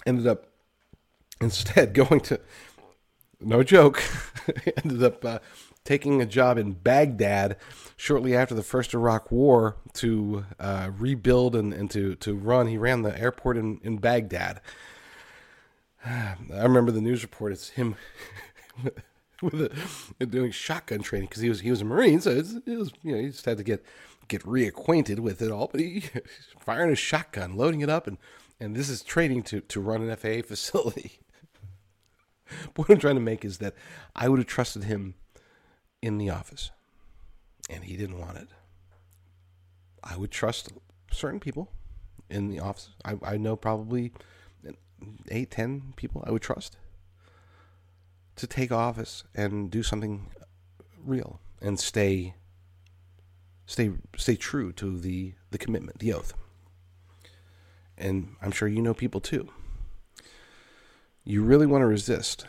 ended up instead going to, no joke, ended up uh, taking a job in Baghdad shortly after the first Iraq War to uh, rebuild and, and to, to run. He ran the airport in, in Baghdad. I remember the news report. It's him with a, doing shotgun training because he was he was a Marine, so it was, it was you know he just had to get get reacquainted with it all. But he firing a shotgun, loading it up, and, and this is training to, to run an F A A facility. What I'm trying to make is that I would have trusted him in the office, and he didn't want it. I would trust certain people in the office. I, I know probably eight, ten people I would trust to take office and do something real and stay stay stay true to the, the commitment, the oath. And I'm sure you know people too. You really want to resist.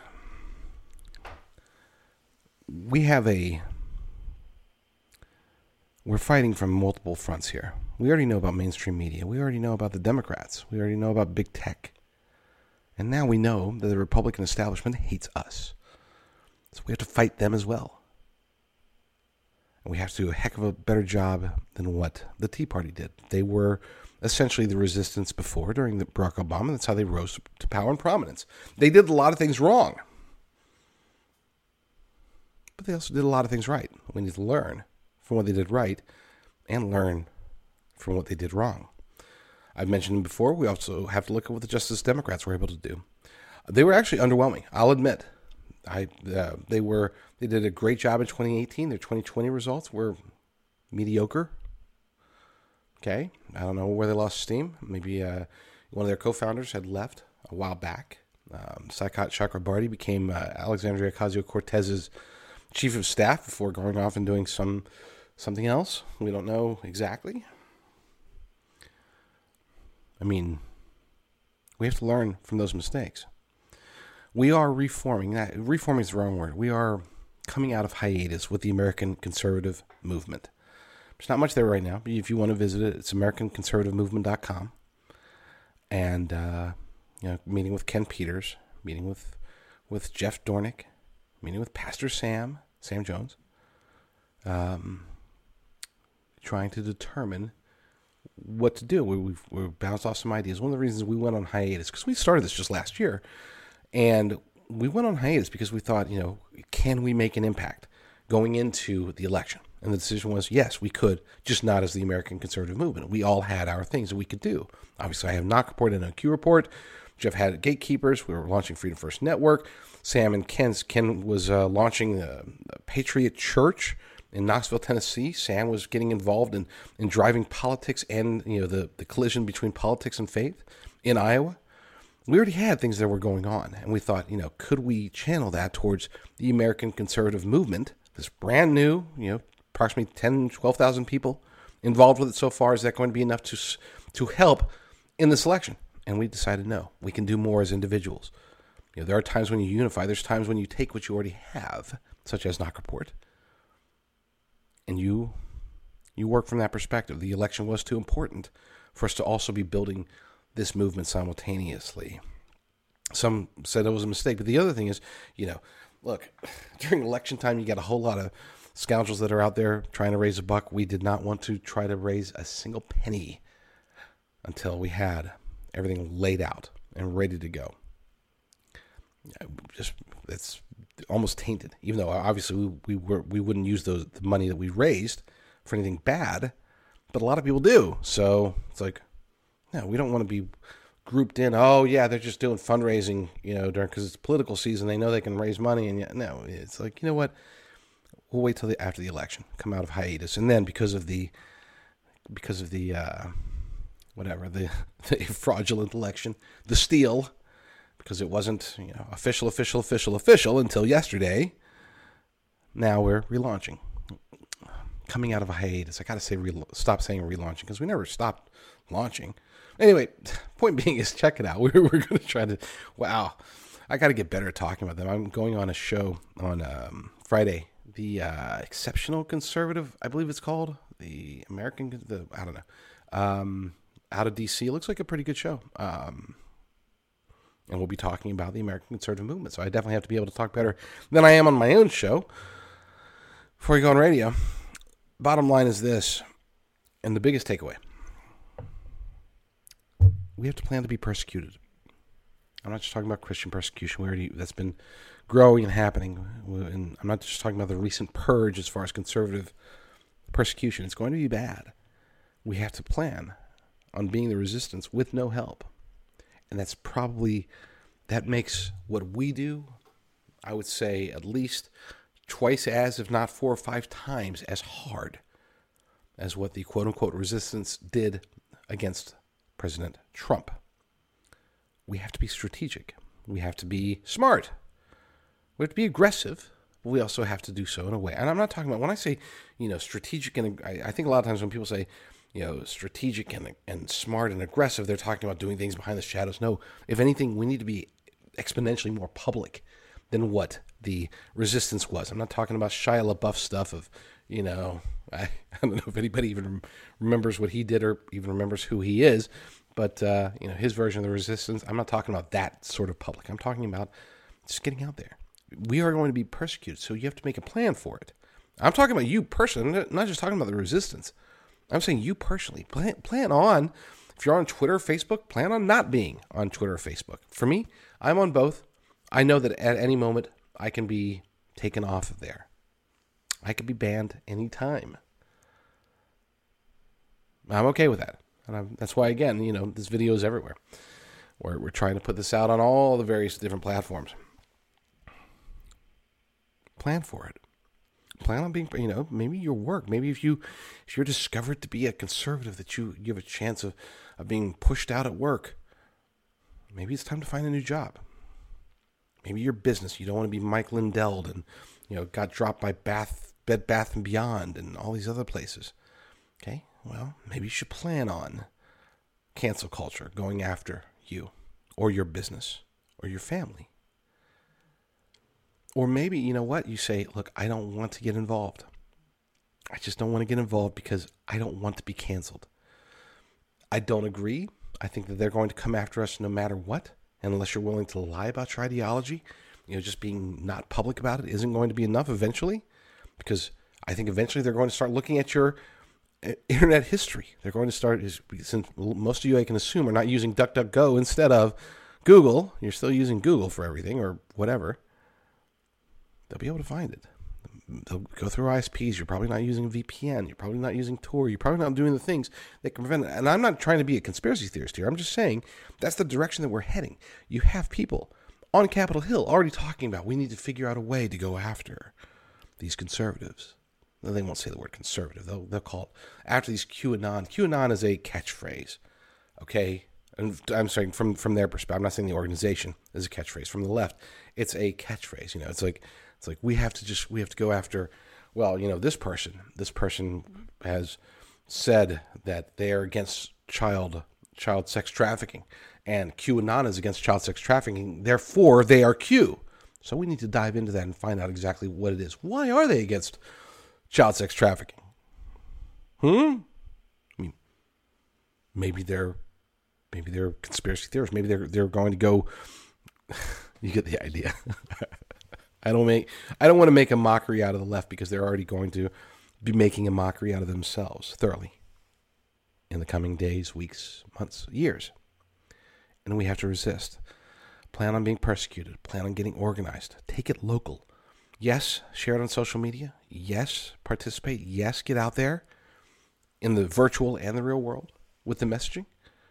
We have a... We're fighting from multiple fronts here. We already know about mainstream media. We already know about the Democrats. We already know about big tech. And now we know that the Republican establishment hates us. So we have to fight them as well. And we have to do a heck of a better job than what the Tea Party did. They were essentially the resistance before, during the Barack Obama. That's how they rose to power and prominence. They did a lot of things wrong. But they also did a lot of things right. We need to learn from what they did right and learn from what they did wrong. I've mentioned them before. We also have to look at what the Justice Democrats were able to do. They were actually underwhelming, I'll admit. I uh, they were they did a great job in twenty eighteen. Their twenty twenty results were mediocre. Okay, I don't know where they lost steam. Maybe uh, one of their co-founders had left a while back. Um, Saikat Chakrabarty became uh, Alexandria Ocasio-Cortez's chief of staff before going off and doing some something else. We don't know exactly. I mean, we have to learn from those mistakes. We are reforming. Reforming is the wrong word. We are coming out of hiatus with the American conservative movement. There's not much there right now, but if you want to visit it, it's american conservative movement dot com. And, uh, you know, meeting with Ken Peters, meeting with, with Jeff Dornick, meeting with Pastor Sam, Sam Jones, um, trying to determine what to do. We, we've, we've bounced off some ideas. One of the reasons we went on hiatus, because we started this just last year, and we went on hiatus because we thought, you know, can we make an impact going into the election? And the decision was, yes, we could, just not as the American conservative movement. We all had our things that we could do. Obviously, I have Knock Report and N O Q Report. Jeff had Gatekeepers. We were launching Freedom First Network. Sam and Ken's, Ken was uh, launching the Patriot Church in Knoxville, Tennessee. Sam was getting involved in, in driving politics and, you know, the, the collision between politics and faith in Iowa. We already had things that were going on, and we thought, you know, could we channel that towards the American conservative movement, this brand new, you know, approximately ten, twelve thousand people involved with it so far. Is that going to be enough to to help in this election? And we decided, no, we can do more as individuals. You know, there are times when you unify. There's times when you take what you already have, such as Knock Report, and you you work from that perspective. The election was too important for us to also be building this movement simultaneously. Some said it was a mistake, but the other thing is, you know, look, during election time, you got a whole lot of scoundrels that are out there trying to raise a buck. We did not want to try to raise a single penny until we had everything laid out and ready to go. Just it's almost tainted, even though obviously we we were we wouldn't use those the money that we raised for anything bad, but a lot of people do. So it's like, no, we don't want to be grouped in. Oh yeah, they're just doing fundraising, you know, during because it's political season. They know they can raise money, and yet no, it's like, you know what? We'll wait till the after the election, come out of hiatus, and then because of the because of the uh, whatever the, the fraudulent election, the steal, because it wasn't, you know, official, official, official, official until yesterday. Now we're relaunching, coming out of a hiatus. I got to say, re- stop saying relaunching because we never stopped launching. Anyway, point being is, check it out. We're we're going to try to. Wow, I got to get better at talking about them. I'm going on a show on um, Friday. The uh, Exceptional Conservative, I believe it's called. The American, the I don't know. Um, out of D C. It looks like a pretty good show. Um, And we'll be talking about the American conservative movement. So I definitely have to be able to talk better than I am on my own show before you go on radio. Bottom line is this, and the biggest takeaway. We have to plan to be persecuted. I'm not just talking about Christian persecution. We already that's been growing and happening. And I'm not just talking about the recent purge as far as conservative persecution. It's going to be bad. We have to plan on being the resistance with no help. And that's probably, that makes what we do, I would say, at least twice as, if not four or five times as hard as what the quote-unquote resistance did against President Trump. We have to be strategic. We have to be smart. We have to be aggressive, but we also have to do so in a way. And I'm not talking about, when I say, you know, strategic, and I, I think a lot of times when people say, you know, strategic and and smart and aggressive, they're talking about doing things behind the shadows. No, if anything, we need to be exponentially more public than what the resistance was. I'm not talking about Shia LaBeouf stuff of, you know, I, I don't know if anybody even remembers what he did or even remembers who he is, but, uh, you know, his version of the resistance, I'm not talking about that sort of public. I'm talking about just getting out there. We are going to be persecuted, so you have to make a plan for it. I'm talking about you personally, I'm not just talking about the resistance. I'm saying you personally, plan, plan on, if you're on Twitter or Facebook, plan on not being on Twitter or Facebook. For me, I'm on both. I know that at any moment, I can be taken off of there. I could be banned anytime. I'm okay with that. And I'm, that's why, again, you know, this video is everywhere. We're, we're trying to put this out on all the various different platforms. Plan for it. Plan on being, you know, maybe your work. Maybe if you, if you're discovered to be a conservative, that you, you have a chance of, of being pushed out at work. Maybe it's time to find a new job. Maybe your business, you don't want to be Mike Lindell and, you know, got dropped by Bath, Bed Bath and Beyond and all these other places. Okay, well, maybe you should plan on cancel culture going after you or your business or your family. Or maybe, you know what, you say, look, I don't want to get involved. I just don't want to get involved because I don't want to be canceled. I don't agree. I think that they're going to come after us no matter what. And unless you're willing to lie about your ideology, you know, just being not public about it isn't going to be enough eventually. Because I think eventually they're going to start looking at your internet history. They're going to start, since most of you, I can assume, are not using DuckDuckGo instead of Google. You're still using Google for everything or whatever. They'll be able to find it. They'll go through I S Ps. You're probably not using a V P N. You're probably not using Tor. You're probably not doing the things that can prevent it. And I'm not trying to be a conspiracy theorist here. I'm just saying that's the direction that we're heading. You have people on Capitol Hill already talking about we need to figure out a way to go after these conservatives. No, they won't say the word conservative. They'll, they'll call it after these QAnon. QAnon is a catchphrase, okay? And I'm saying from, from their perspective. I'm not saying the organization is a catchphrase. From the left, it's a catchphrase. You know, it's like... It's like we have to just, we have to go after, well, you know, this person, this person has said that they are against child, child sex trafficking, and QAnon is against child sex trafficking. Therefore, they are Q. So we need to dive into that and find out exactly what it is. Why are they against child sex trafficking? Hmm? I mean, maybe they're, maybe they're conspiracy theorists. Maybe they're, they're going to go, you get the idea. I don't make. I don't want to make a mockery out of the left because they're already going to be making a mockery out of themselves thoroughly in the coming days, weeks, months, years. And we have to resist. Plan on being persecuted. Plan on getting organized. Take it local. Yes, share it on social media. Yes, participate. Yes, get out there in the virtual and the real world with the messaging.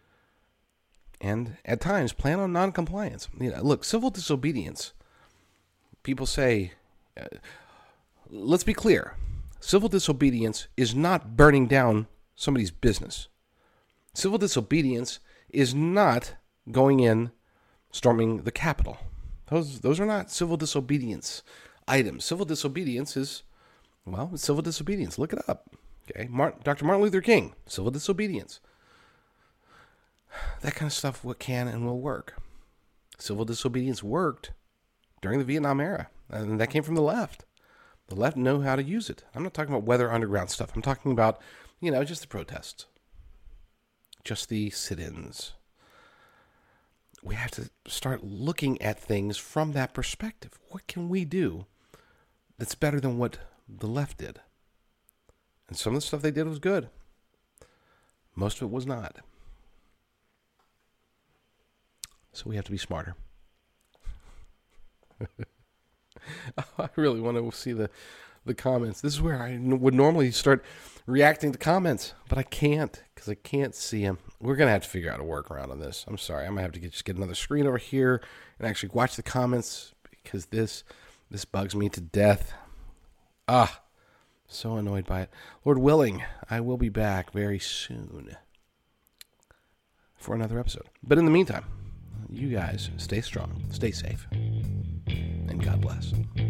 And at times, plan on non-compliance. You know, look, civil disobedience. People say, uh, let's be clear, civil disobedience is not burning down somebody's business. Civil disobedience is not going in, storming the Capitol. Those those are not civil disobedience items. Civil disobedience is, well, it's civil disobedience. Look it up. Okay, Martin, Doctor Martin Luther King, civil disobedience. That kind of stuff what can and will work. Civil disobedience worked during the Vietnam era, and that came from the left. The left know how to use it. I'm not talking about weather underground stuff. I'm talking about, you know, just the protests. Just the sit-ins. we have to start looking at things from that perspective. What can we do that's better than what the left did? And some of the stuff they did was good. Most of it was not. So we have to be smarter. I really want to see the, the comments. This is where I would normally start reacting to comments, but I can't because I can't see them. We're going to have to figure out a workaround on this. I'm sorry. I'm going to have to get, just get another screen over here and actually watch the comments because this this bugs me to death. Ah, so annoyed by it. Lord willing, I will be back very soon for another episode. But in the meantime, you guys stay strong, stay safe, and God bless.